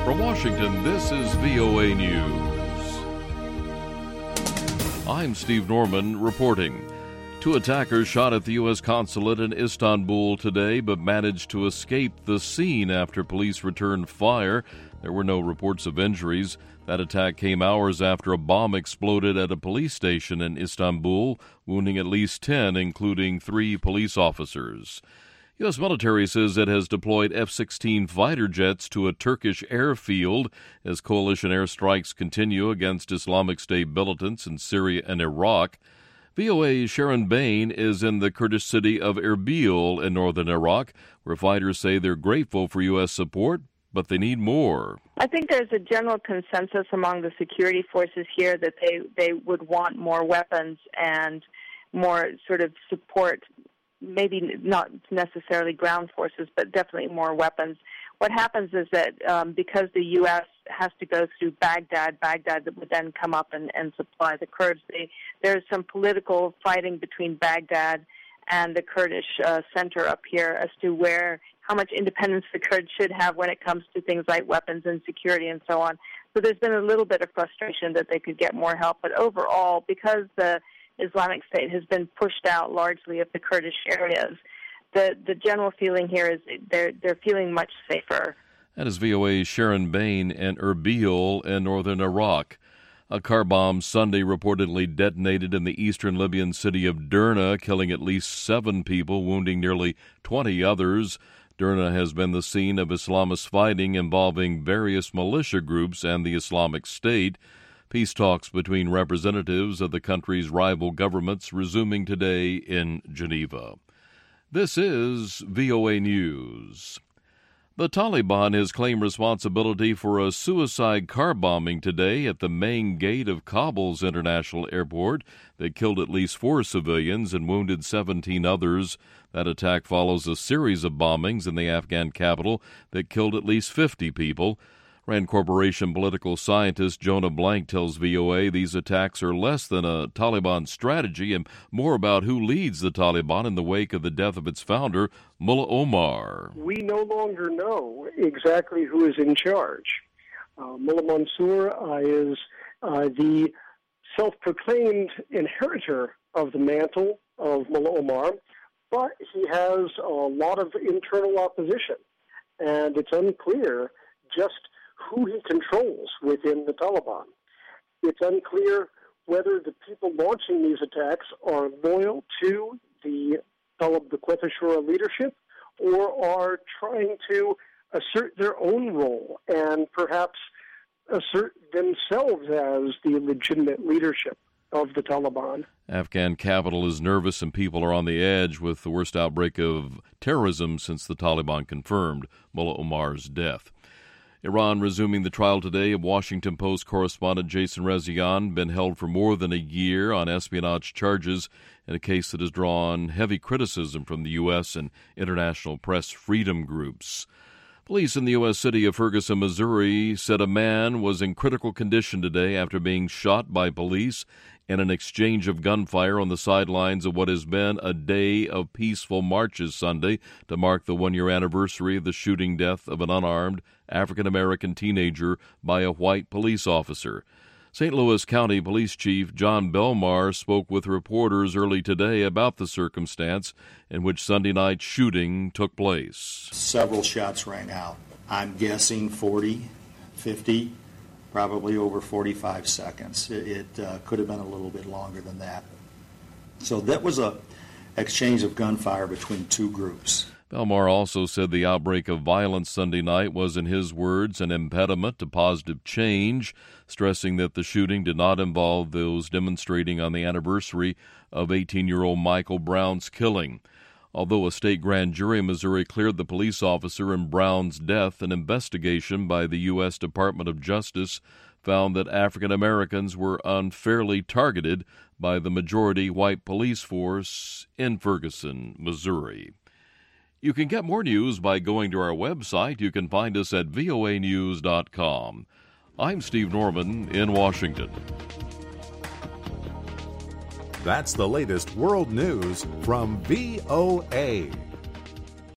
From Washington, this is VOA News. I'm Steve Norman reporting. Two attackers shot at the U.S. consulate in Istanbul today, but managed to escape the scene after police returned fire. There were no reports of injuries. That attack came hours after a bomb exploded at a police station in Istanbul, wounding at least 10, including 3 police officers. U.S. military says it has deployed F-16 fighter jets to a Turkish airfield as coalition airstrikes continue against Islamic State militants in Syria and Iraq. VOA's Sharon Bain is in the Kurdish city of Erbil in northern Iraq, where fighters say they're grateful for U.S. support, but they need more. I think there's a general consensus among the security forces here that they would want more weapons and more sort of support, maybe not necessarily ground forces, but definitely more weapons. What happens is that because the U.S. has to go through Baghdad that would then come up and supply the Kurds, there's some political fighting between Baghdad and the Kurdish center up here as to how much independence the Kurds should have when it comes to things like weapons and security and so on. So there's been a little bit of frustration that they could get more help. But overall, because the Islamic State has been pushed out largely of the Kurdish areas, the general feeling here is they're feeling much safer. That is VOA's Sharon Bain in Erbil in northern Iraq. A car bomb Sunday reportedly detonated in the eastern Libyan city of Derna, killing at least 7 people, wounding nearly 20 others. Derna has been the scene of Islamist fighting involving various militia groups and the Islamic State. Peace talks between representatives of the country's rival governments resuming today in Geneva. This is VOA News. The Taliban has claimed responsibility for a suicide car bombing today at the main gate of Kabul's international airport that killed at least 4 civilians and wounded 17 others. That attack follows a series of bombings in the Afghan capital that killed at least 50 people. Rand Corporation political scientist Jonah Blank tells VOA these attacks are less than a Taliban strategy and more about who leads the Taliban in the wake of the death of its founder, Mullah Omar. We no longer know exactly who is in charge. Mullah Mansour is the self-proclaimed inheritor of the mantle of Mullah Omar, but he has a lot of internal opposition, and it's unclear just who he controls within the Taliban. It's unclear whether the people launching these attacks are loyal to the Talib the Quetta Shura leadership or are trying to assert their own role and perhaps assert themselves as the legitimate leadership of the Taliban. Afghan capital is nervous and people are on the edge with the worst outbreak of terrorism since the Taliban confirmed Mullah Omar's death. Iran resuming the trial today of Washington Post correspondent Jason Rezaian, been held for more than a year on espionage charges in a case that has drawn heavy criticism from the U.S. and international press freedom groups. Police in the U.S. city of Ferguson, Missouri, said a man was in critical condition today after being shot by police in an exchange of gunfire on the sidelines of what has been a day of peaceful marches Sunday to mark the 1-year anniversary of the shooting death of an unarmed African-American teenager by a white police officer. St. Louis County Police Chief John Belmar spoke with reporters early today about the circumstance in which Sunday night's shooting took place. Several shots rang out. I'm guessing 40, 50, probably over 45 seconds. It could have been a little bit longer than that. So that was a exchange of gunfire between 2 groups. Belmar also said the outbreak of violence Sunday night was, in his words, an impediment to positive change, stressing that the shooting did not involve those demonstrating on the anniversary of 18-year-old Michael Brown's killing. Although a state grand jury in Missouri cleared the police officer in Brown's death, an investigation by the U.S. Department of Justice found that African Americans were unfairly targeted by the majority white police force in Ferguson, Missouri. You can get more news by going to our website. You can find us at voanews.com. I'm Steve Norman in Washington. That's the latest world news from VOA.